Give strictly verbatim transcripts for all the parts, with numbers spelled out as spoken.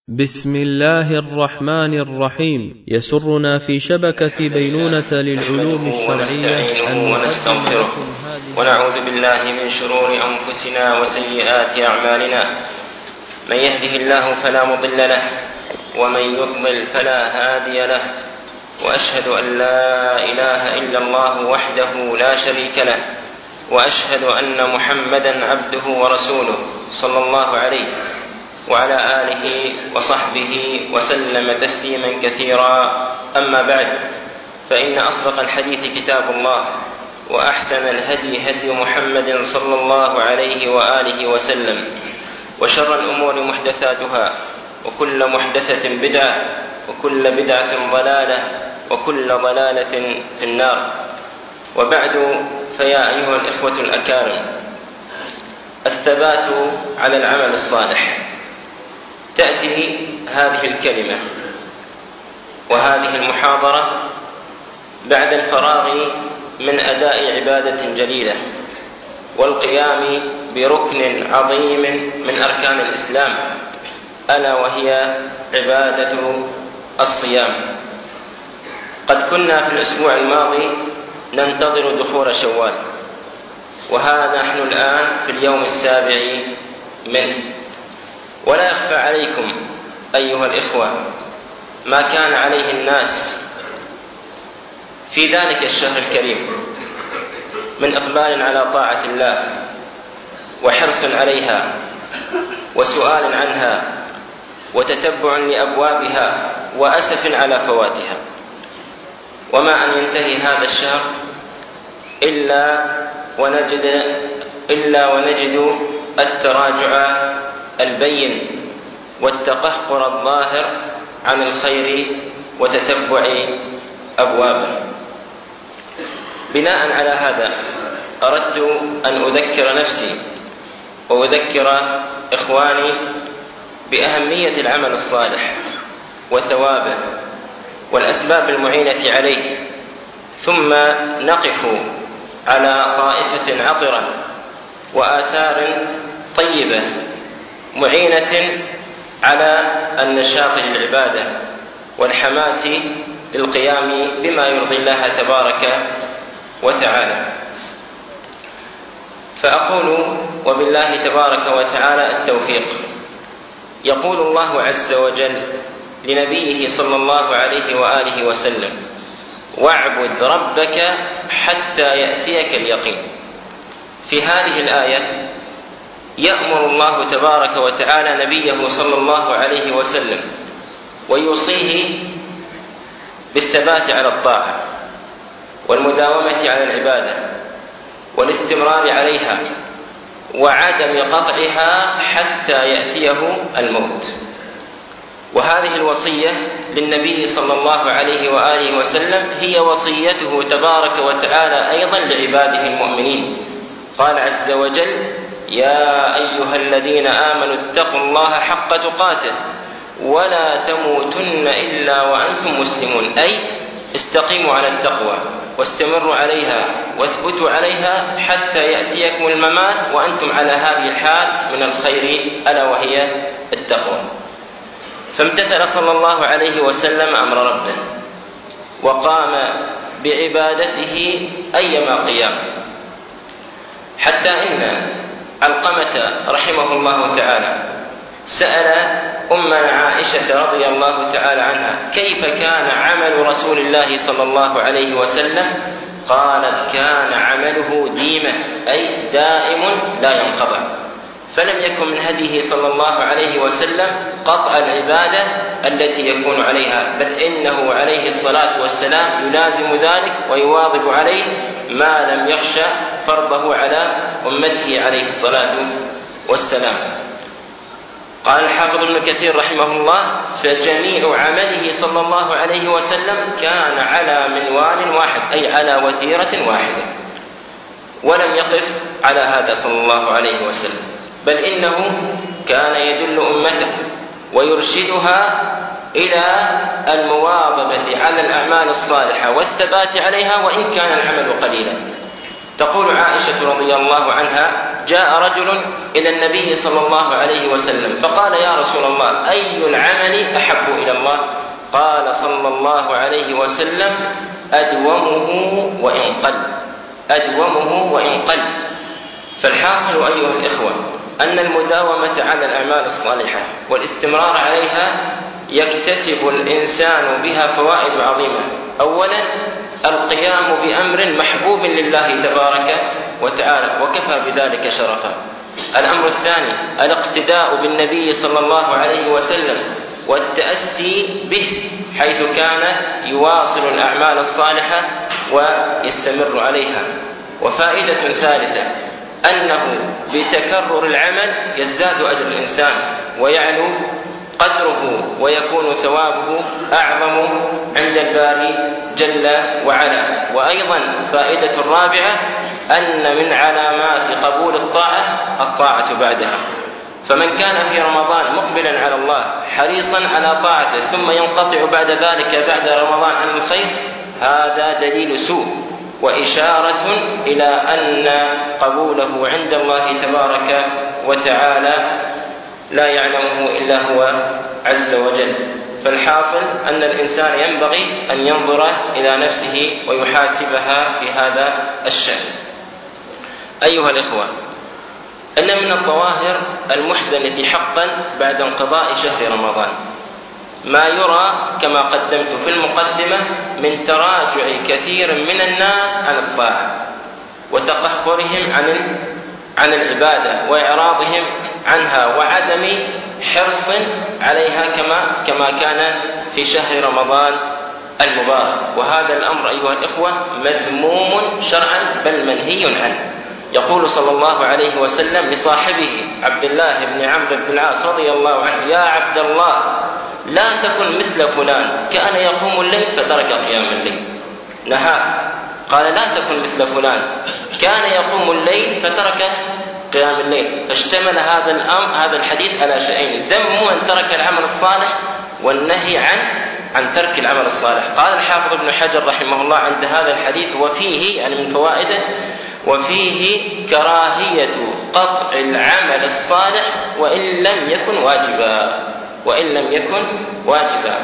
بسم الله الرحمن الرحيم. يسرنا في شبكة بينونة للعلوم الشرعية أن ونستغفره ونعوذ بالله من شرور أنفسنا وسيئات أعمالنا. من يهده الله فلا مضل له ومن يضلل فلا هادي له، وأشهد أن لا إله إلا الله وحده لا شريك له، وأشهد أن محمدا عبده ورسوله صلى الله عليه وعلى آله وصحبه وسلم تسليما كثيرا. أما بعد، فإن أصدق الحديث كتاب الله، وأحسن الهدي هدي محمد صلى الله عليه وآله وسلم، وشر الأمور محدثاتها، وكل محدثة بدعة، وكل بدعة ضلالة، وكل ضلالة في النار. وبعد، فيا أيها الإخوة الأكارم، الثبات على العمل الصالح. تأتي هذه الكلمة وهذه المحاضرة بعد الفراغ من أداء عبادة جليلة والقيام بركن عظيم من أركان الإسلام، ألا وهي عبادة الصيام. قد كنا في الأسبوع الماضي ننتظر دخول شوال، وها نحن الآن في اليوم السابع منه. ولا يخفى عليكم أيها الإخوة ما كان عليه الناس في ذلك الشهر الكريم من إقبال على طاعة الله، وحرص عليها، وسؤال عنها، وتتبع لأبوابها، وأسف على فواتها. وما أن ينتهي هذا الشهر إلا ونجد إلا ونجد التراجع البين والتقهقر الظاهر عن الخير وتتبع أبوابه. بناء على هذا أردت أن أذكر نفسي وأذكر إخواني بأهمية العمل الصالح وثوابه والأسباب المعينة عليه، ثم نقف على طائفة عطرة وآثار طيبة معينة على النشاط للعبادة والحماس للقيام بما يرضي الله تبارك وتعالى. فأقول وبالله تبارك وتعالى التوفيق. يقول الله عز وجل لنبيه صلى الله عليه وآله وسلم: واعبد ربك حتى يأتيك اليقين. في هذه الآية يأمر الله تبارك وتعالى نبيه صلى الله عليه وسلم ويوصيه بالثبات على الطاعة والمداومة على العبادة والاستمرار عليها وعدم قطعها حتى يأتيه الموت. وهذه الوصية للنبي صلى الله عليه وآله وسلم هي وصيته تبارك وتعالى أيضا لعباده المؤمنين. قال عز وجل: يا أيها الذين آمنوا اتقوا الله حق تقاته ولا تموتن إلا وأنتم مسلمون، أي استقيموا على التقوى واستمروا عليها واثبتوا عليها حتى يأتيكم الممات وأنتم على هذه الحال من الخير، ألا وهي التقوى. فامتثل صلى الله عليه وسلم أمر ربه وقام بعبادته أيما قيام، حتى إن علقمة رحمه الله تعالى سأل أمنا عائشة رضي الله تعالى عنها: كيف كان عمل رسول الله صلى الله عليه وسلم؟ قالت: كان عمله ديمة، أي دائم لا ينقطع. فلم يكن من هديه صلى الله عليه وسلم قطع العبادة التي يكون عليها، بل إنه عليه الصلاة والسلام يلازم ذلك ويواظب عليه ما لم يخشى فرضه على أمته عليه الصلاة والسلام. قال الحافظ ابن كثير رحمه الله: فجميع عمله صلى الله عليه وسلم كان على منوال واحد، أي على وتيرة واحدة. ولم يقف على هذا صلى الله عليه وسلم، بل إنه كان يدل أمته ويرشدها إلى المواظبة على الأعمال الصالحة والثبات عليها وإن كان العمل قليلا. تقول عائشة رضي الله عنها: جاء رجل إلى النبي صلى الله عليه وسلم فقال: يا رسول الله، أي العمل أحب إلى الله؟ قال صلى الله عليه وسلم: أدومه وإن قل أدومه وإن قل. فالحاصل أيها الإخوة أن المداومة على الأعمال الصالحة والاستمرار عليها يكتسب الإنسان بها فوائد عظيمة. أولا، القيام بأمر محبوب لله تبارك وتعالى وكفى بذلك شرفا. الأمر الثاني، الاقتداء بالنبي صلى الله عليه وسلم والتأسي به، حيث كان يواصل الأعمال الصالحة ويستمر عليها. وفائدة ثالثة، أنه بتكرر العمل يزداد أجر الإنسان ويعلو قدره ويكون ثوابه أعظم عند الباري جل وعلا. وأيضا فائدة رابعة، أن من علامات قبول الطاعة الطاعة بعدها. فمن كان في رمضان مقبلا على الله حريصا على طاعته ثم ينقطع بعد ذلك بعد رمضان عن الخير، هذا دليل سوء وإشارة إلى أن قبوله عند الله تبارك وتعالى لا يعلمه إلا هو عز وجل. فالحاصل أن الإنسان ينبغي أن ينظر إلى نفسه ويحاسبها في هذا الشأن. أيها الإخوة، أن من الظواهر المحزنة حقا بعد انقضاء شهر رمضان ما يرى كما قدمت في المقدمة من تراجع كثير من الناس عن الطاعة وتقهقرهم عن عن العبادة وإعراضهم عنها وعدم حرص عليها كما كما كان في شهر رمضان المبارك. وهذا الأمر أيها الإخوة مذموم شرعا بل منهي عنه. يقول صلى الله عليه وسلم لصاحبه عبد الله بن عمرو بن العاص رضي الله عنه: يا عبد الله، لا تكن مثل فلان كان يقوم الليل فترك قيام الليل. نهى، قال: لا تكن مثل فلان كان يقوم الليل فترك قيام الليل. فاشتمل هذا الأمر هذا الحديث على شيئين: ذم من ترك العمل الصالح والنهي عن عن ترك العمل الصالح. قال الحافظ ابن حجر رحمه الله عند هذا الحديث وفيه يعني من فوائده: وفيه كراهية قطع العمل الصالح وإن لم يكن واجبا وإن لم يكن واجبا.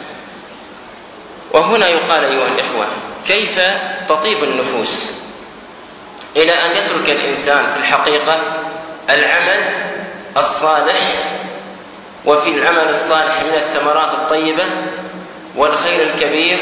وهنا يقال أيها الإخوة: كيف تطيب النفوس إلى أن يترك الإنسان في الحقيقة العمل الصالح، وفي العمل الصالح من الثمرات الطيبة والخير الكبير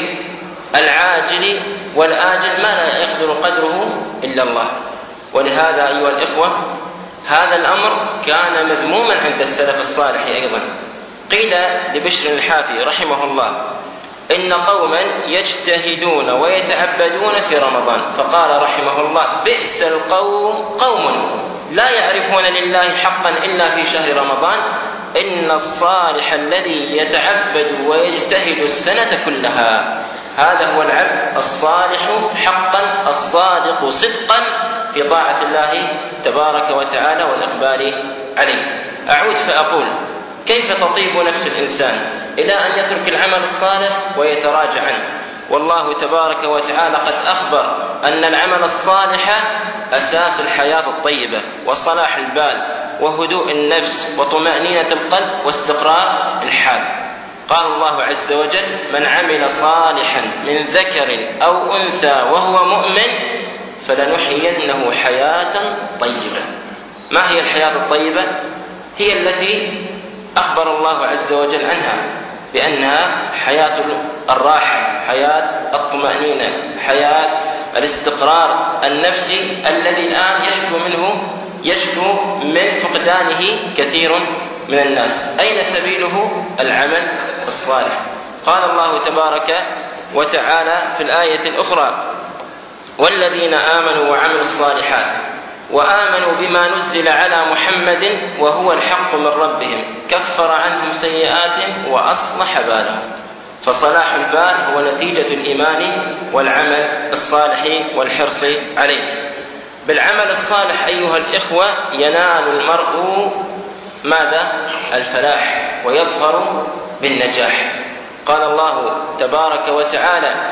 العاجل والآجل ما لا يقدر قدره إلا الله. ولهذا أيها الإخوة هذا الأمر كان مذموما عند السلف الصالح أيضا. قيل لبشر الحافي رحمه الله: إن قوما يجتهدون ويتعبدون في رمضان، فقال رحمه الله: بئس القوم قوم لا يعرفون لله حقا إلا في شهر رمضان، إن الصالح الذي يتعبد ويجتهد السنة كلها. هذا هو العبد الصالح حقا الصادق صدقا في طاعة الله تبارك وتعالى والإقبال عليه. أعود فأقول: كيف تطيب نفس الإنسان إلى أن يترك العمل الصالح ويتراجع عنه؟ والله تبارك وتعالى قد أخبر أن العمل الصالح أساس الحياة الطيبة وصلاح البال وهدوء النفس وطمأنينة القلب واستقرار الحال. قال الله عز وجل: من عمل صالحا من ذكر أو أنثى وهو مؤمن فلنحيينه حياة طيبة. ما هي الحياة الطيبة؟ هي التي أخبر الله عز وجل عنها بأنها حياة الراحة، حياة الطمأنينة، حياة الاستقرار النفسي الذي الآن يشكو منه يشكو من فقدانه كثير من الناس. أين سبيله؟ العمل الصالح. قال الله تبارك وتعالى في الآية الأخرى: والذين آمنوا وعملوا الصالحات وآمنوا بما نزل على محمد وهو الحق من ربهم كفر عنهم سيئاتهم وأصلح بالهم. فصلاح البال هو نتيجة الإيمان والعمل الصالح والحرص عليه. بالعمل الصالح أيها الإخوة ينال المرء ماذا؟ الفلاح ويظفر بالنجاح. قال الله تبارك وتعالى: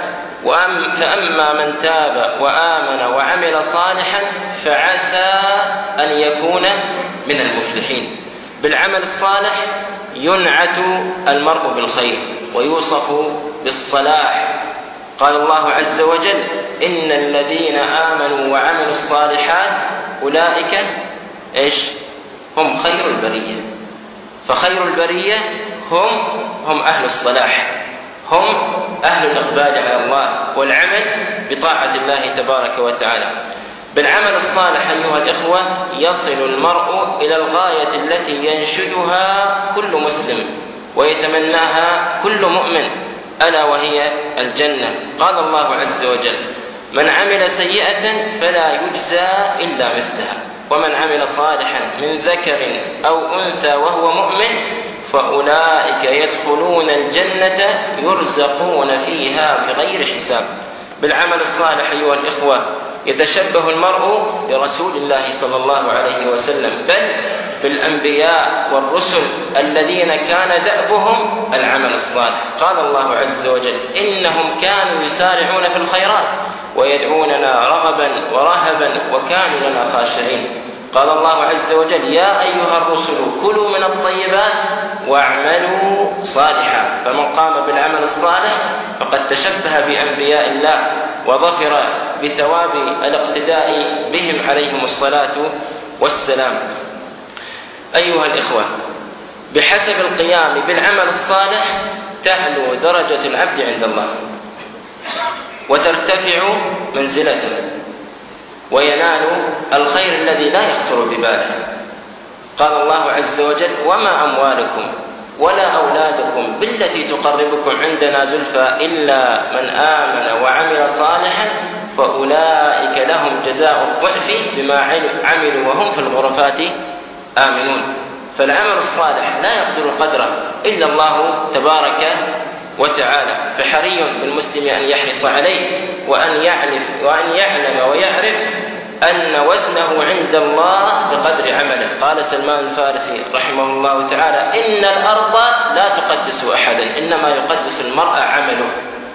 فأما من تاب وآمن وعمل صالحا فعسى أن يكون من المفلحين. بالعمل الصالح ينعت المرء بالخير ويوصف بالصلاح. قال الله عز وجل: إن الذين آمنوا وعملوا الصالحات أولئك إيش؟ هم خير البرية. فخير البرية هم هم أهل الصلاح، هم أهل الإقبال على الله والعمل بطاعة الله تبارك وتعالى. بالعمل الصالح أيها الإخوة يصل المرء إلى الغاية التي ينشدها كل مسلم ويتمناها كل مؤمن، ألا وهي الجنة. قال الله عز وجل: من عمل سيئة فلا يجزى إلا مثلها، ومن عمل صالحا من ذكر أو أنثى وهو مؤمن فأولئك يدخلون الجنة يرزقون فيها بغير حساب. بالعمل الصالح أيها الإخوة يتشبه المرء برسول الله صلى الله عليه وسلم، بل بالأنبياء والرسل الذين كان دأبهم العمل الصالح. قال الله عز وجل: إنهم كانوا يسارعون في الخيرات ويدعوننا رغبا ورهبا وكانوا لنا خاشعين. قال الله عز وجل: يا أيها الرسل كلوا من الطيبات واعملوا صالحا. فمن قام بالعمل الصالح فقد تشبه بأنبياء الله وظفر بثواب الاقتداء بهم عليهم الصلاة والسلام. أيها الإخوة، بحسب القيام بالعمل الصالح تعلو درجة العبد عند الله وترتفع منزلته وينال الخير الذي لا يخطر بباله. قال الله عز وجل: وما أموالكم ولا أولادكم بالتي تقربكم عندنا زلفى إلا من آمن وعمل صالحا فأولئك لهم جزاء الضعف بما عملوا وهم في الغرفات آمنون. فالعمل الصالح لا يقدر قدره إلا الله تبارك وتعالى، فحري بالمسلم أن يحرص عليه وأن يعرف وأن يعلم ويعرف أن وزنه عند الله بقدر عمله. قال سلمان الفارسي رحمه الله تعالى: إن الأرض لا تقدس أحدا، إنما يقدس المرء عمله.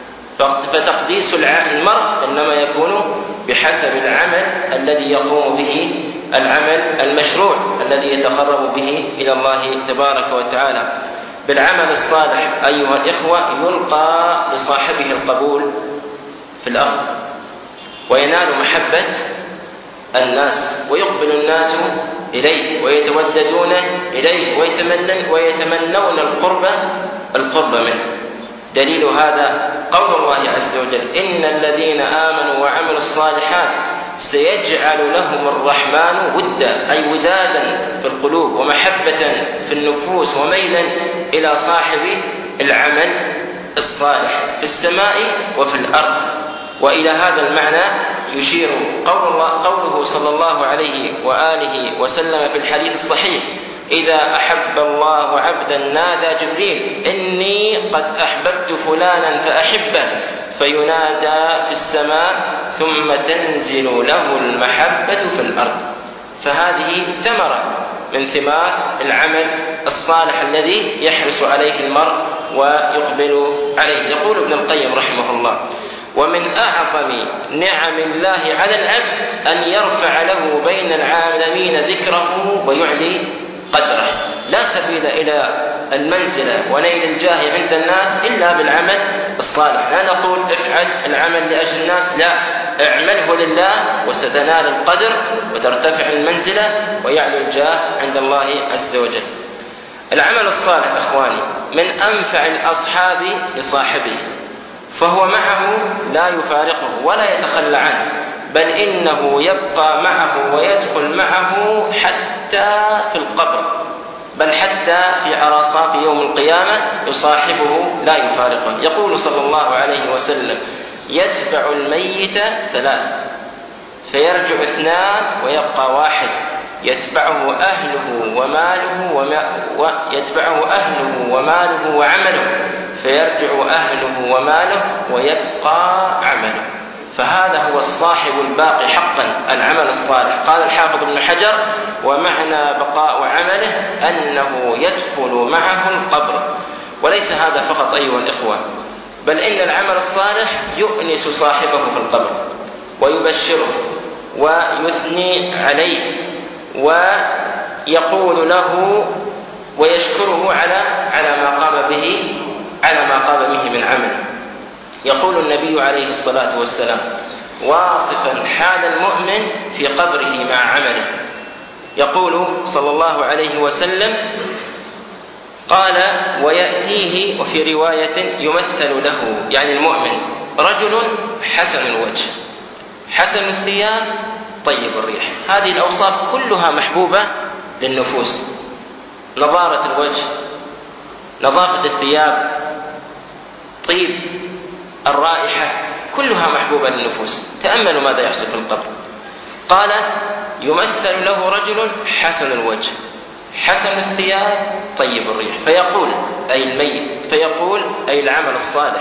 فتقديس المرء إنما يكون بحسب العمل الذي يقوم به، العمل المشروع الذي يتقرب به إلى الله تبارك وتعالى. بالعمل الصالح أيها الإخوة يلقى لصاحبه القبول في الأرض وينال محبة الناس ويقبل الناس إليه ويتوددون إليه ويتمنون القرب القرب منه. دليل هذا قول الله عز وجل: إن الذين آمنوا وعملوا الصالحات سيجعل لهم الرحمن ودا، أي ودادا في القلوب ومحبة في النفوس وميلا إلى صاحب العمل الصالح في السماء وفي الأرض. وإلى هذا المعنى يشير قول الله قوله صلى الله عليه وآله وسلم في الحديث الصحيح: إذا أحب الله عبدا نادى جبريل: إني قد أحببت فلانا فأحبه، فينادى في السماء ثم تنزل له المحبة في الأرض. فهذه ثمرة من ثمار العمل الصالح الذي يحرص عليه المرء ويقبل عليه. يقول ابن القيم رحمه الله: ومن أعظم نعم الله على العبد أن يرفع له بين العالمين ذكره ويعلي قدره. لا سبيل إلى المنزلة ونيل الجاه عند الناس إلا بالعمل الصالح. لا نقول افعل العمل لأجل الناس، لا، اعمله لله وستنال القدر وترتفع المنزلة ويعلو الجاه عند الله عز وجل. العمل الصالح أخواني من أنفع الأصحاب لصاحبه، فهو معه لا يفارقه ولا يتخلى عنه، بل إنه يبقى معه ويدخل معه حتى في القبر، بل حتى في عرصات يوم القيامة يصاحبه لا يفارقه. يقول صلى الله عليه وسلم: يتبع الميت ثلاث فيرجع اثنان ويبقى واحد، يتبعه أهله وماله وما ويتبعه أهله وماله وعمله، فيرجع أهله وماله ويبقى عمله. فهذا هو الصاحب الباقي حقا، العمل الصالح. قال الحافظ ابن حجر: ومعنى بقاء عمله أنه يدخل معه القبر. وليس هذا فقط أيها الإخوة، بل إن العمل الصالح يؤنس صاحبه في القبر ويبشره ويثني عليه ويقول له ويشكره على على ما قام به على ما قام به من عمل. يقول النبي عليه الصلاة والسلام واصفا حال المؤمن في قبره مع عمله، يقول صلى الله عليه وسلم قال ويأتيه، وفي رواية يمثل له يعني المؤمن رجل حسن الوجه حسن الثياب طيب الريح. هذه الأوصاف كلها محبوبة للنفوس، نضارة الوجه، نظافة الثياب، طيب الرائحة، كلها محبوبة للنفوس. تأملوا ماذا يحصل في القبر. قال يمثل له رجل حسن الوجه حسن الثياب طيب الريح، فيقول أي الميت، فيقول أي العمل الصالح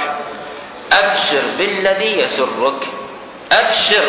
أبشر بالذي يسرك، أبشر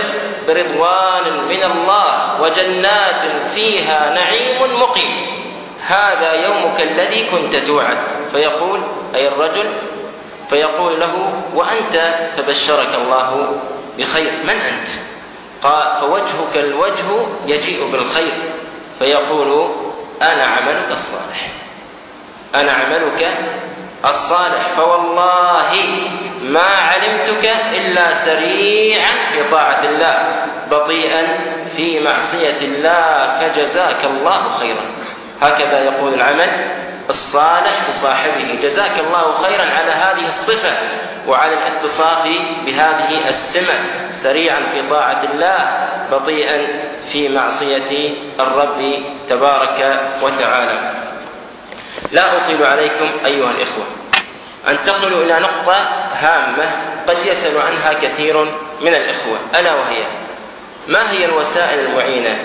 برضوان من الله وجنات فيها نعيم مقيم، هذا يومك الذي كنت توعد. فيقول أي الرجل، فيقول له وأنت، فبشرك الله بخير، من أنت؟ قال فوجهك الوجه يجيء بالخير، فيقول أنا عملك الصالح أنا عملك الصالح فوالله ما علمتك إلا سريعا في طاعة الله بطيئا في معصية الله فجزاك الله خيرا. هكذا يقول العمل الصالح لصاحبه جزاك الله خيرا على هذه الصفة وعلى الاتصاف بهذه السمة، سريعا في طاعة الله بطيئا في معصية الرب تبارك وتعالى. لا أطيل عليكم أيها الإخوة، أنتقل إلى نقطة هامة قد يسأل عنها كثير من الإخوة، ألا وهي ما هي الوسائل المعينة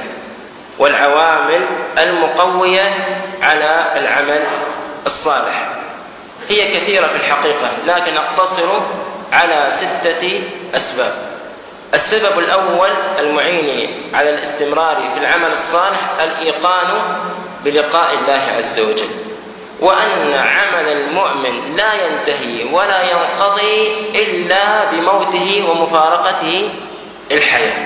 والعوامل المقوية على العمل الصالح؟ هي كثيرة في الحقيقة، لكن أقتصر على ستة أسباب. السبب الأول المعين على الاستمرار في العمل الصالح الإيقان بلقاء الله عز وجل، وأن عمل المؤمن لا ينتهي ولا ينقضي إلا بموته ومفارقته الحياة.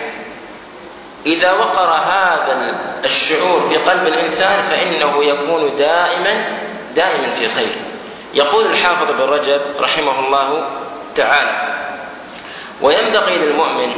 إذا وقر هذا الشعور في قلب الإنسان فإنه يكون دائما دائما في خير. يقول الحافظ بن رجب رحمه الله تعالى وينبغي للمؤمن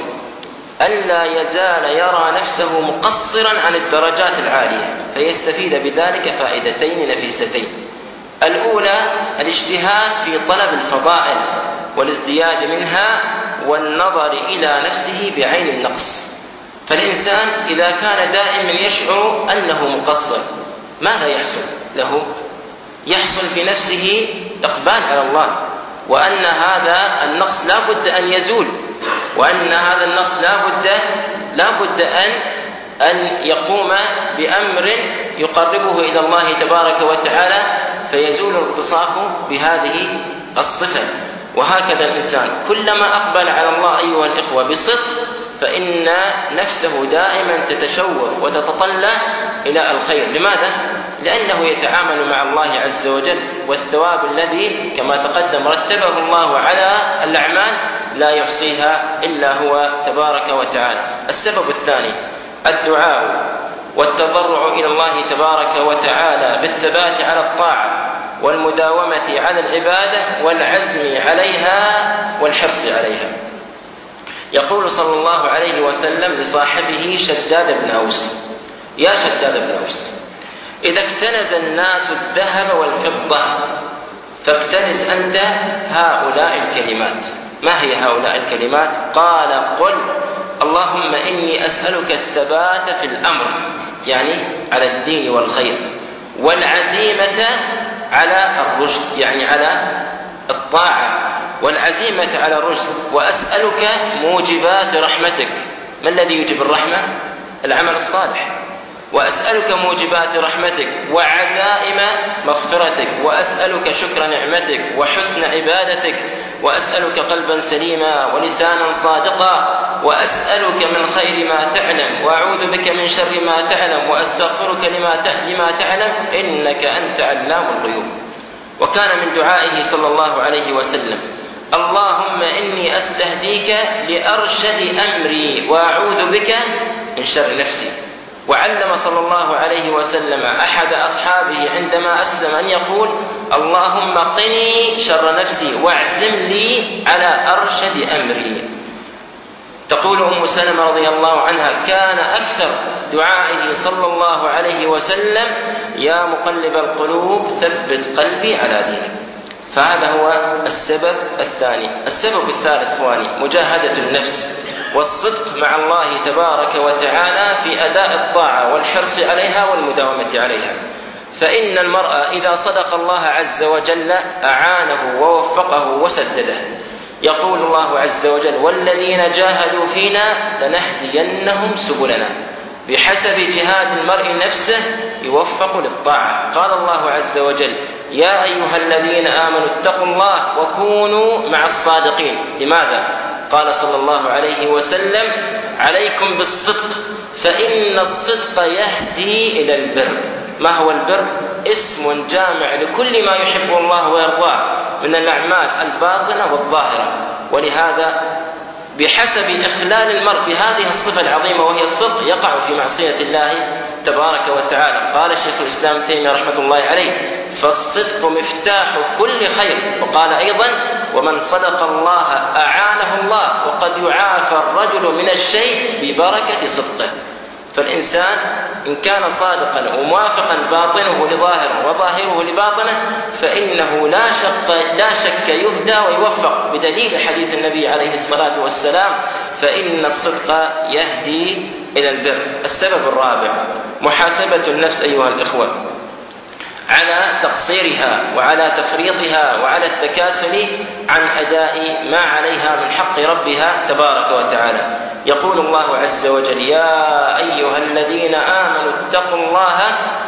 ألا يزال يرى نفسه مقصرا عن الدرجات العالية فيستفيد بذلك فائدتين نفيستين. الأولى الاجتهاد في طلب الفضائل والازدياد منها والنظر إلى نفسه بعين النقص. فالإنسان إذا كان دائما يشعر أنه مقصر ماذا يحصل له؟ يحصل في نفسه إقبال على الله، وأن هذا النقص لا بد أن يزول، وأن هذا النقص لا بد لا بد أن أن يقوم بأمر يقربه إلى الله تبارك وتعالى فيزول الاتصاف بهذه الصفة. وهكذا الإنسان كلما أقبل على الله أيها الإخوة بصدق فإن نفسه دائما تتشوف وتتطلع إلى الخير. لماذا؟ لأنه يتعامل مع الله عز وجل، والثواب الذي كما تقدم رتبه الله على الأعمال لا يحصيها إلا هو تبارك وتعالى. السبب الثاني الدعاء والتضرع إلى الله تبارك وتعالى بالثبات على الطاعة والمداومة على العبادة والعزم عليها والحرص عليها. يقول صلى الله عليه وسلم لصاحبه شداد بن أوس يا شداد بن أوس إذا اكتنز الناس الذهب والفضة فاكتنز أنت هؤلاء الكلمات. ما هي هؤلاء الكلمات؟ قال قل اللهم إني أسألك الثبات في الأمر يعني على الدين والخير، والعزيمة على الرشد يعني على الطاعة، والعزيمة على الرشد، وأسألك موجبات رحمتك. ما الذي يوجب الرحمة؟ العمل الصالح. وأسألك موجبات رحمتك وعزائم مغفرتك، وأسألك شكر نعمتك وحسن عبادتك، وأسألك قلبا سليما ولسانا صادقا، وأسألك من خير ما تعلم وأعوذ بك من شر ما تعلم وأستغفرك لما تعلم إنك أنت علام الغيوب. وكان من دعائه صلى الله عليه وسلم اللهم إني أستهديك لأرشد أمري وأعوذ بك من شر نفسي. وعلم صلى الله عليه وسلم أحد أصحابه عندما أسلم أن يقول اللهم قني شر نفسي واعزم لي على أرشد أمري. تقول أم سلمة رضي الله عنها كان أكثر دعائه صلى الله عليه وسلم يا مقلب القلوب ثبت قلبي على دينك. فهذا هو السبب الثاني. السبب الثالث ثواني مجاهدة النفس والصدق مع الله تبارك وتعالى في أداء الطاعة والحرص عليها والمداومة عليها. فإن المرء إذا صدق الله عز وجل أعانه ووفقه وسدده. يقول الله عز وجل والذين جاهدوا فينا لنهدينهم سبلنا. بحسب جهاد المرء نفسه يوفق للطاعة. قال الله عز وجل يا أيها الذين آمنوا اتقوا الله وكونوا مع الصادقين. لماذا؟ قال صلى الله عليه وسلم عليكم بالصدق فإن الصدق يهدي إلى البر. ما هو البر؟ اسم جامع لكل ما يحبه الله ويرضاه من الأعمال الباطنة والظاهرة. ولهذا بحسب إخلال المرء بهذه الصفة العظيمة وهي الصدق يقع في معصية الله تبارك وتعالى. قال شيخ الإسلام ابن تيمية رحمة الله عليه فالصدق مفتاح كل خير. وقال أيضا ومن صدق الله أعانه الله وقد يعافى الرجل من الشيء ببركة صدقه. فالإنسان إن كان صادقا وموافقا باطنه لظاهره وظاهره لباطنه فإنه لا شك, لا شك يهدى ويوفق بدليل حديث النبي عليه الصلاة والسلام فإن الصدق يهدي إلى البر. السبب الرابع محاسبة النفس أيها الإخوة على تقصيرها وعلى تفريطها وعلى التكاسل عن أداء ما عليها من حق ربها تبارك وتعالى. يقول الله عز وجل يا أيها الذين آمنوا اتقوا الله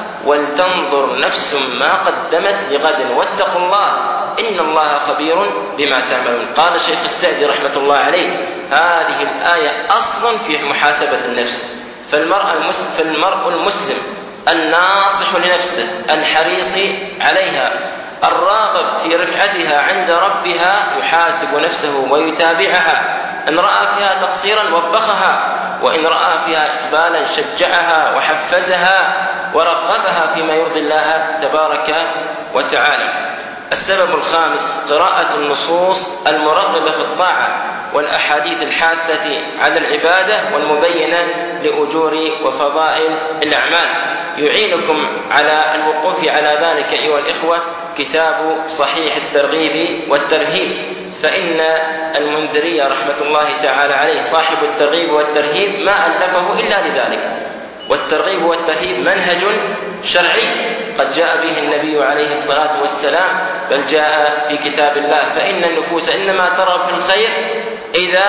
ولتنظر نفس ما قدمت لغد واتقوا الله إن الله خبير بما تعملون. قال الشيخ السعدي رحمة الله عليه هذه الآية أصلا في محاسبة النفس. فالمرء المسلم, فالمرء المسلم الناصح لنفسه الحريص عليها الراغب في رفعتها عند ربها يحاسب نفسه ويتابعها. إن رأى فيها تقصيرا وبخها وإن رأى فيها إقبالا شجعها وحفزها ورغبها فيما يرضي الله تبارك وتعالى. السبب الخامس قراءة النصوص المرغبة في الطاعة والأحاديث الحاثة على العبادة والمبينة لأجور وفضائل الأعمال. يعينكم على الوقوف على ذلك أيها الإخوة كتاب صحيح الترغيب والترهيب. فإن المنذري رحمة الله تعالى عليه صاحب الترغيب والترهيب ما ألفه إلا لذلك. والترغيب والترهيب منهج شرعي قد جاء به النبي عليه الصلاة والسلام بل جاء في كتاب الله. فإن النفوس إنما ترغب في الخير إذا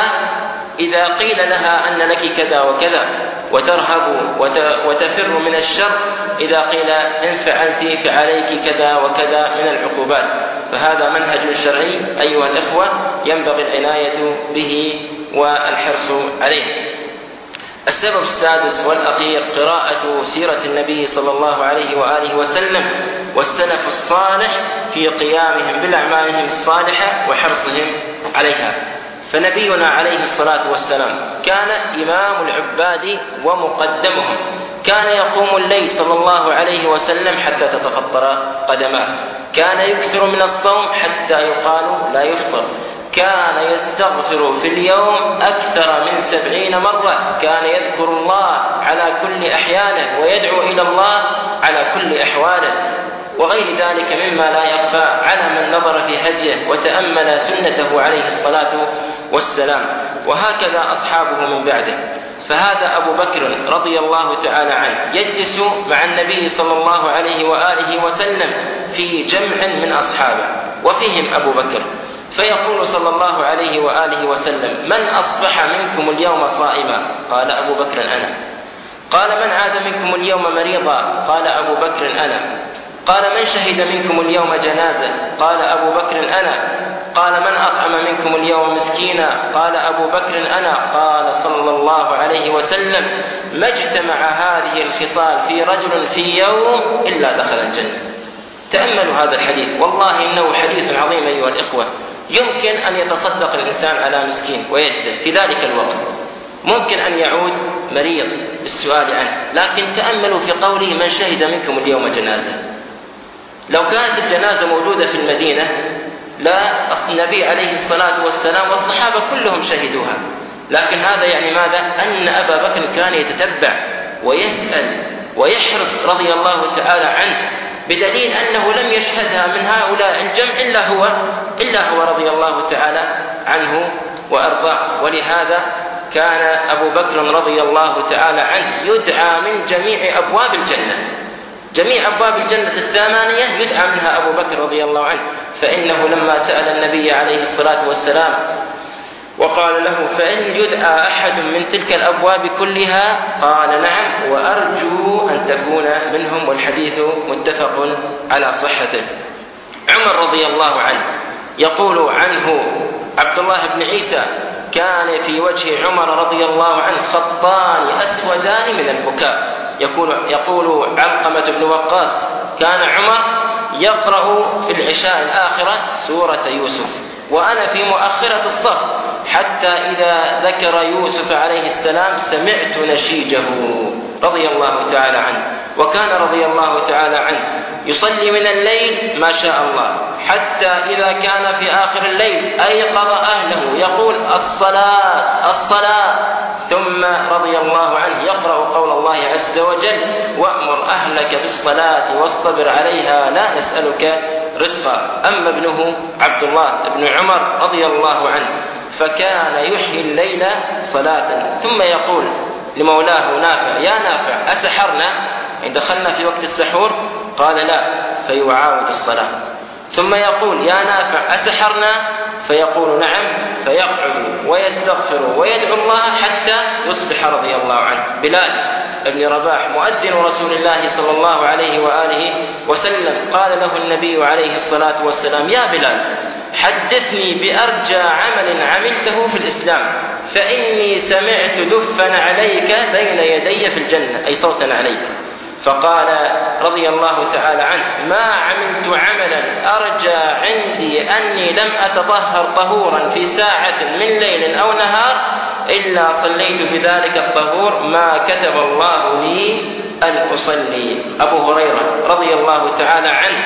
إذا قيل لها أن لك كذا وكذا وترهب وتفر من الشر إذا قيل إن فعلت فعليك كذا وكذا من العقوبات. فهذا منهج شرعي أيها الإخوة ينبغي العناية به والحرص عليه. السبب السادس والأخير قراءة سيرة النبي صلى الله عليه وآله وسلم والسلف الصالح في قيامهم بالأعمالهم الصالحة وحرصهم عليها. فنبينا عليه الصلاة والسلام كان إمام العباد ومقدمهم. كان يقوم الليل صلى الله عليه وسلم حتى تتفطر قدماه. كان يكثر من الصوم حتى يقال لا يفطر. كان يستغفر في اليوم أكثر من سبعين مرة. كان يذكر الله على كل أحيانه ويدعو إلى الله على كل أحواله وغير ذلك مما لا يخفى على من نظر في هديه وتأمل سنته عليه الصلاة والسلام. وهكذا أصحابه من بعده. فهذا أبو بكر رضي الله تعالى عنه يجلس مع النبي صلى الله عليه وآله وسلم في جمع من أصحابه وفيهم أبو بكر. فيقول صلى الله عليه وآله وسلم من أصبح منكم اليوم صائما؟ قال أبو بكر أنا. قال من عاد منكم اليوم مريضا؟ قال أبو بكر أنا. قال من شهد منكم اليوم جنازة؟ قال أبو بكر أنا. قال من أطعم منكم اليوم مسكينا؟ قال أبو بكر أنا. قال صلى الله عليه وسلم ما اجتمع هذه الخصال في رجل في يوم إلا دخل الجنة. تأملوا هذا الحديث والله إنه حديث عظيم أيها الإخوة يمكن أن يتصدق الإنسان على مسكين ويجده في ذلك الوقت، ممكن أن يعود مريض بالسؤال عنه، لكن تأملوا في قوله من شهد منكم اليوم جنازة. لو كانت الجنازة موجودة في المدينة لا النبي عليه الصلاة والسلام والصحابة كلهم شهدوها، لكن هذا يعني ماذا؟ أن أبا بكر كان يتتبع ويسأل ويحرص رضي الله تعالى عنه، بدليل أنه لم يشهدها من هؤلاء الجمع إلا هو إلا هو رضي الله تعالى عنه وأرضاه. ولهذا كان أبو بكر رضي الله تعالى عنه يدعى من جميع أبواب الجنة، جميع أبواب الجنة الثمانية يدعى منها أبو بكر رضي الله عنه، فإنه لما سأل النبي عليه الصلاة والسلام وقال له فإن يدعى أحد من تلك الأبواب كلها قال نعم وأرجو أن تكون منهم، والحديث متفق على صحته. عمر رضي الله عنه يقول عنه عبد الله بن عيسى كان في وجه عمر رضي الله عنه خطان أسودان من البكاء. يقول, يقول علقمة بن وقاص كان عمر يقرأ في العشاء الآخرة سورة يوسف وأنا في مؤخرة الصف، حتى إذا ذكر يوسف عليه السلام سمعت نشيجه رضي الله تعالى عنه. وكان رضي الله تعالى عنه يصلي من الليل ما شاء الله، حتى إذا كان في آخر الليل أيقظ أهله يقول الصلاة الصلاة، ثم رضي الله عنه يقرأ قول الله عز وجل وأمر أهلك بالصلاة واصطبر عليها لا نسألك رزقا. أما ابنه عبد الله بن عمر رضي الله عنه فكان يحيي الليل صلاة، ثم يقول لمولاه نافع يا نافع أسحرنا؟ إن دخلنا في وقت السحور قال لا، فيعاود الصلاة. ثم يقول يا نافع أسحرنا؟ فيقول نعم، فيقعد ويستغفر ويدعو الله حتى يصبح رضي الله عنه. بلال ابن رباح مؤذن رسول الله صلى الله عليه وآله وسلم قال له النبي عليه الصلاة والسلام يا بلال حدثني بأرجى عمل عملته في الإسلام فإني سمعت دفا عليك بين يدي في الجنة، أي صوتا عليك. فقال رضي الله تعالى عنه ما عملت عملا أرجى عندي أني لم أتطهر طهورا في ساعة من ليل أو نهار إلا صليت بذلك الطهور ما كتب الله لي أن أصلي. أبو هريرة رضي الله تعالى عنه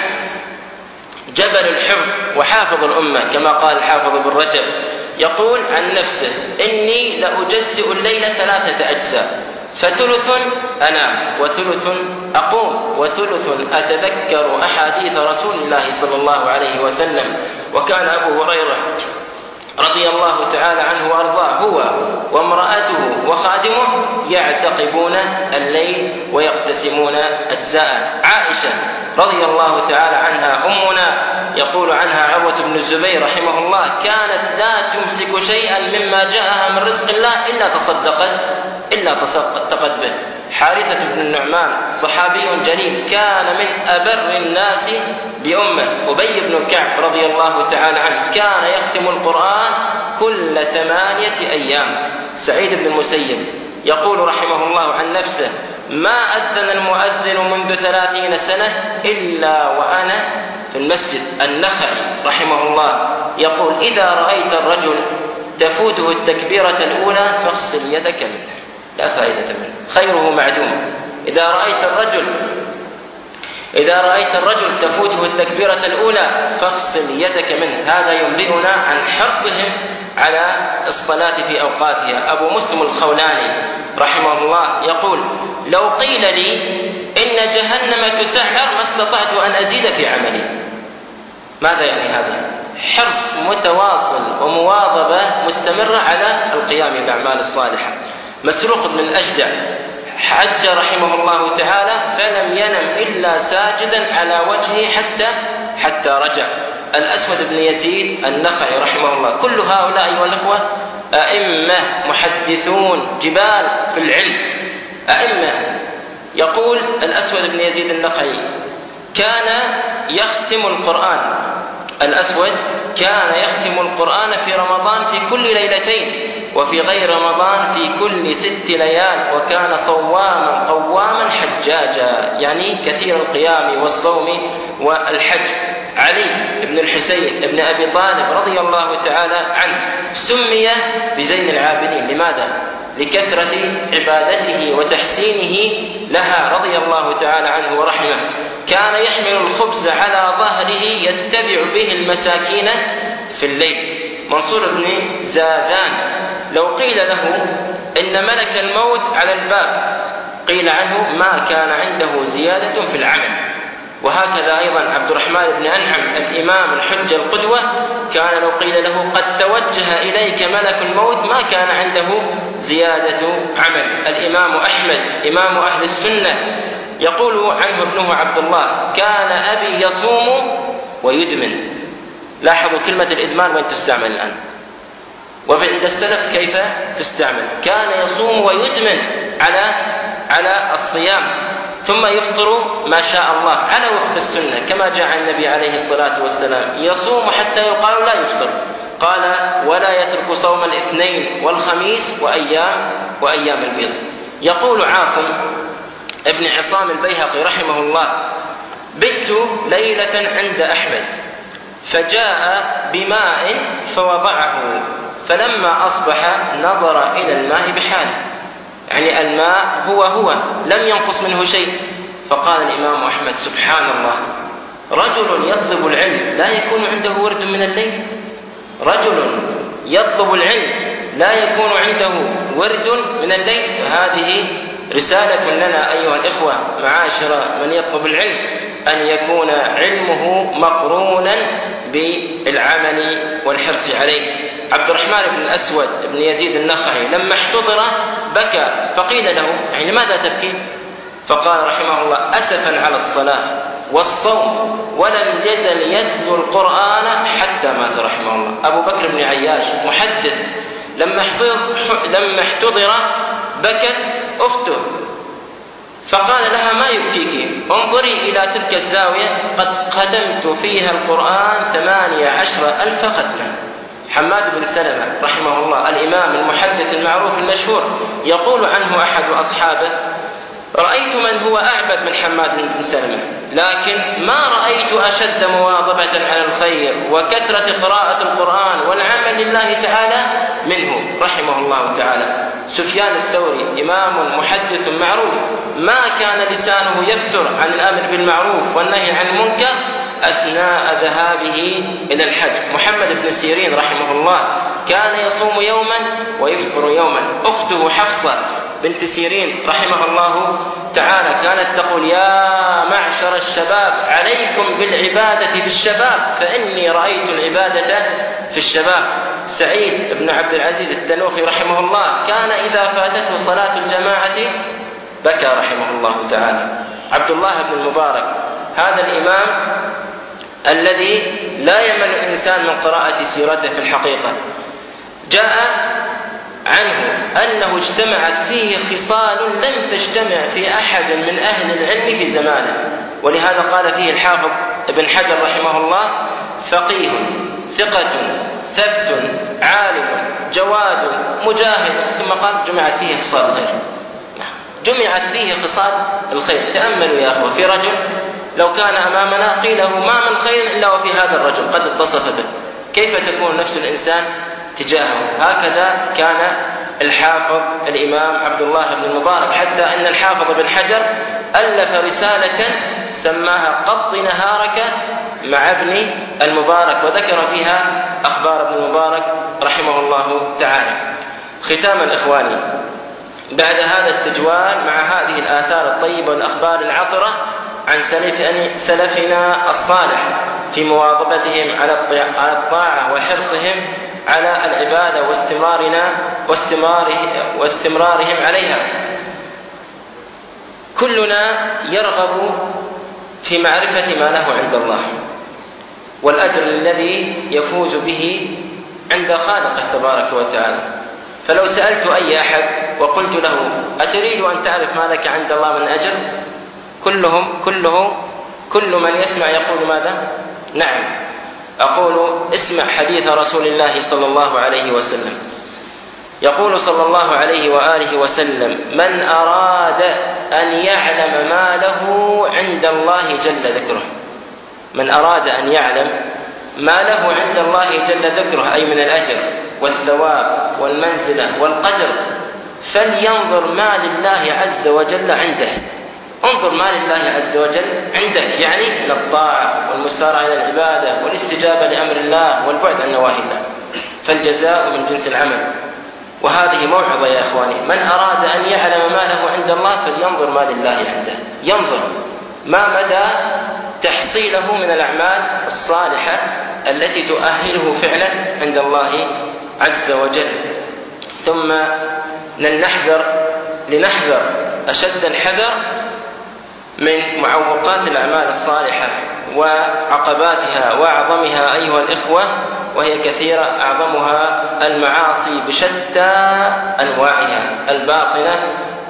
جبل الحفظ وحافظ الأمة كما قال الحافظ ابن رجب يقول عن نفسه إني لأجزئ الليل ثلاثة أجزاء، فثلث أنام وثلث أقوم وثلث أتذكر أحاديث رسول الله صلى الله عليه وسلم. وكان أبو هريرة رضي الله تعالى عنه وأرضاه هو وامرأته وخادمه يعتقبون الليل ويقتسمون أجزاء. عائشة رضي الله تعالى عنها أمنا يقول عنها عروة بن الزبير رحمه الله كانت لا تمسك شيئا مما جاءها من رزق الله إلا تصدقت إلا تصدقت به. حارثة بن النعمان صحابي جليل كان من أبر الناس بأمه. أبي بن كعب رضي الله تعالى عنه كان يختم القرآن كل ثمانية أيام. سعيد بن المسيب يقول رحمه الله عن نفسه ما أذن المؤذن منذ ثلاثين سنة إلا وأنا في المسجد. النخعي رحمه الله يقول إذا رأيت الرجل تفوته التكبيرة الأولى فاغسل يدك منه لا فائدة منه خيره معدوم. إذا رأيت الرجل إذا رأيت الرجل تفوته التكبيرة الأولى فاغسل يدك منه. هذا ينبئنا عن حرصهم على الصلاة في أوقاتها. أبو مسلم الخولاني رحمه الله يقول لو قيل لي إن جهنم تسعر ما استطعت أن أزيد في عملي. ماذا يعني هذا؟ حرص متواصل ومواظبة مستمرة على القيام بالأعمال الصالحة. مسروق بن الأجدع حج رحمه الله تعالى فلم ينم إلا ساجدا على وجهه حتى حتى رجع. الأسود بن يزيد النخعي رحمه الله. كل هؤلاء أيها الأخوة أئمة محدثون جبال في العلم أئمة. يقول الأسود بن يزيد النخعي كان يختم القرآن الأسود كان يختم القرآن في رمضان في كل ليلتين وفي غير رمضان في كل ست ليال وكان صواما قواما حجاجا يعني كثير القيام والصوم والحج. علي بن الحسين بن أبي طالب رضي الله تعالى عنه سمي بزين العابدين. لماذا؟ لكثرة عبادته وتحسينه لها رضي الله تعالى عنه ورحمه. كان يحمل الخبز على ظهره يتبع به المساكين في الليل. منصور بن زاذان لو قيل له إن ملك الموت على الباب قيل عنه ما كان عنده زيادة في العمل. وهكذا أيضا عبد الرحمن بن أنعم الإمام الحجة القدوة كان لو قيل له قد توجه إليك ملك الموت ما كان عنده زيادة عمل. الإمام أحمد إمام أهل السنة يقول عنه ابنه عبد الله كان أبي يصوم ويدمن. لاحظوا كلمة الإدمان وين تستعمل الآن، وعند السلف كيف تستعمل. كان يصوم ويدمن على على الصيام ثم يفطر ما شاء الله على وفق السنة كما جاء عن النبي عليه الصلاة والسلام يصوم حتى يقال لا يفطر. قال ولا يترك صوم الاثنين والخميس وأيام وأيام البيض. يقول عاصم ابن عصام البيهقي رحمه الله بت ليلة عند أحمد فجاء بماء فوضعه فلما أصبح نظر إلى الماء بحاله، يعني الماء هو هو لم ينقص منه شيء. فقال الإمام أحمد سبحان الله، رجل يطلب العلم لا يكون عنده ورد من الليل، رجل يطلب العلم لا يكون عنده ورد من الليل. فهذه رسالة لنا أيها الإخوة معاشر من يطلب العلم أن يكون علمه مقرونا بالعمل والحرص عليه. عبد الرحمن بن الأسود بن يزيد النخعي لما احتضر بكى فقيل له يعني لماذا تبكي؟ فقال رحمه الله أسفا على الصلاة والصوم ولم يزل يتلو القرآن حتى مات رحمه الله. أبو بكر بن عياش محدث لما لما احتضر بكت أخته فقال لها ما يبكيك؟ انظري إلى تلك الزاوية قد ختمت فيها القرآن ثمانية عشر ألف ختمة. حماد بن سلمة رحمه الله الإمام المحدث المعروف المشهور يقول عنه أحد أصحابه رأيت من هو أعبد من حماد بن سلمة لكن ما رأيت أشد مواظبة على الخير وكثرة قراءة القرآن والعمل لله تعالى منه رحمه الله تعالى. سفيان الثوري إمام محدث معروف ما كان لسانه يفتر عن الأمر بالمعروف والنهي عن المنكر أثناء ذهابه إلى الحج. محمد بن سيرين رحمه الله كان يصوم يوما ويفطر يوما. أخته حفصة بنت سيرين رحمه الله تعالى كانت تقول يا معشر الشباب عليكم بالعبادة في الشباب فإني رأيت العبادة في الشباب. سعيد بن عبد العزيز التنوخي رحمه الله كان إذا فاتته صلاة الجماعة بكى رحمه الله تعالى. عبد الله بن المبارك هذا الإمام الذي لا يمل الإنسان من قراءة سيرته في الحقيقة جاء عنه أنه اجتمعت فيه خصال لم تجتمع في أحد من أهل العلم في زمانه. ولهذا قال فيه الحافظ ابن حجر رحمه الله فقيه ثقة ثبت عالم جواد مجاهد ثم قال جمعت فيه خصال الخير. جمعت فيه خصال الخير. تأملوا يا أخوة في رجل لو كان أمامنا قيل له ما من خير إلا وفي هذا الرجل قد اتصف به، كيف تكون نفس الإنسان تجاهه؟ هكذا كان الحافظ الإمام عبد الله بن المبارك حتى أن الحافظ بن حجر ألف رسالة سماها قض نهارك مع ابن المبارك وذكر فيها أخبار ابن المبارك رحمه الله تعالى. ختاما إخواني بعد هذا التجوال مع هذه الآثار الطيبة والأخبار العطرة عن سلفنا الصالح في مواظبتهم على الطاعة وحرصهم على العبادة واستمرارنا واستمرارهم عليها، كلنا يرغب في معرفة ما له عند الله والأجر الذي يفوز به عند خالقه تبارك وتعالى. فلو سألت أي أحد وقلت له أتريد أن تعرف ما لك عند الله من أجر؟ كلهم كله كل من يسمع يقول ماذا؟ نعم. أقول اسمع حديث رسول الله صلى الله عليه وسلم يقول صلى الله عليه وآله وسلم من أراد أن يعلم ما له عند الله جل ذكره، من أراد أن يعلم ما له عند الله جل ذكره أي من الأجر والثواب والمنزلة والقدر فلينظر ما لله عز وجل عنده. انظر ما لله عز وجل عندك، يعني من الطاعة والمسارعة إلى العبادة والاستجابة لأمر الله والبعد عن نواهي الله، فالجزاء من جنس العمل. وهذه موعظة يا إخواني، من أراد أن يعلم ما له عند الله فلينظر ما لله عنده، ينظر ما مدى تحصيله من الأعمال الصالحة التي تؤهله فعلا عند الله عز وجل. ثم لنحذر لنحذر أشد الحذر من معوقات الأعمال الصالحة وعقباتها، وأعظمها أيها الإخوة وهي كثيرة، أعظمها المعاصي بشتى أنواعها الباطنة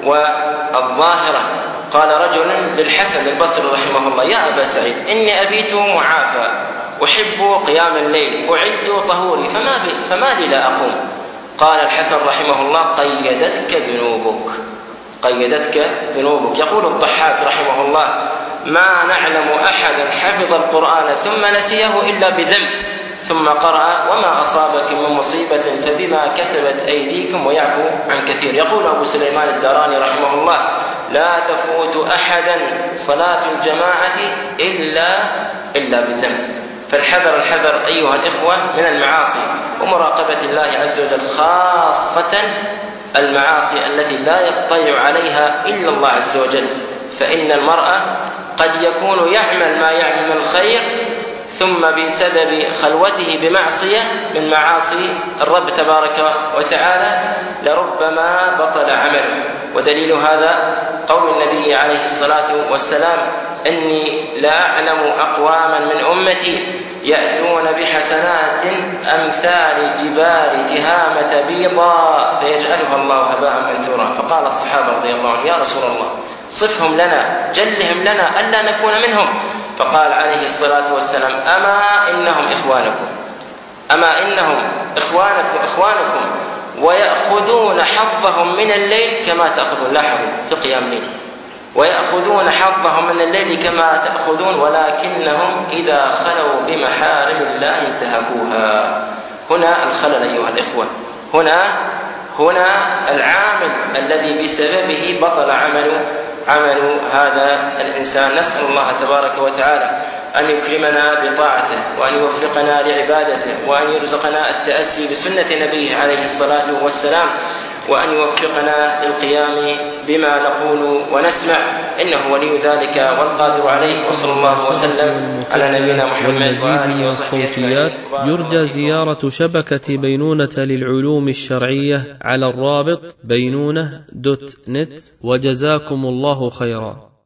والظاهرة. قال رجل للحسن البصري رحمه الله: يا أبا سعيد، إني أبيت معافى، أحب قيام الليل، أعد طهوري، فما, فما لي لا أقوم. قال الحسن رحمه الله: قيدتك ذنوبك، قيدتك ذنوبك. يقول الضحاك رحمه الله: ما نعلم أحدا حفظ القرآن ثم نسيه إلا بذنب، ثم قرأ: وما أصابك من مصيبة فبما كسبت أيديكم ويعفو عن كثير. يقول أبو سليمان الداراني رحمه الله: لا تفوت أحدا صلاة الجماعة إلا إلا بذنب. فالحذر الحذر أيها الإخوة من المعاصي ومراقبة الله عز وجل، خاصة المعاصي التي لا يطلع عليها إلا الله عز وجل. فإن المرء قد يكون يعمل ما يعمل الخير، ثم بسبب خلوته بمعصية من معاصي الرب تبارك وتعالى لربما بطل عمله. ودليل هذا قول النبي عليه الصلاة والسلام: إني لا أعلم أقواما من أمتي يأتون بحسنات أمثال جبال تهامة بيضاء فيجعلها الله هباء منثورا. فقال الصحابة رضي الله عنهم: يا رسول الله صفهم لنا، جلهم لنا ألا نكون منهم. فقال عليه الصلاة والسلام: أما إنهم إخوانكم، أما إنهم إخوانكم إخوانكم ويأخذون حظهم من الليل كما تأخذون، لاحظوا في قيام الليل، ويأخذون حظهم من الليل كما تأخذون، ولكنهم إذا خلوا بمحارم الله انتهكوها. هنا الخلل أيها الإخوة، هنا هنا العامل الذي بسببه بطل عمله عمل هذا الإنسان. نسأل الله تبارك وتعالى أن يكرمنا بطاعته، وأن يوفقنا لعبادته، وأن يرزقنا التأسي بسنة نبيه عليه الصلاة والسلام، وأن يوفقنا للقيام بما نقول ونسمع، إنه ولي ذلك والقادر عليه. وصلى الله وسلم على نبينا محمد. والمزيد من الصوتيات يرجى زيارة شبكة بينونة للعلوم الشرعية على الرابط بينونة دوت نت. وجزاكم الله خيرا.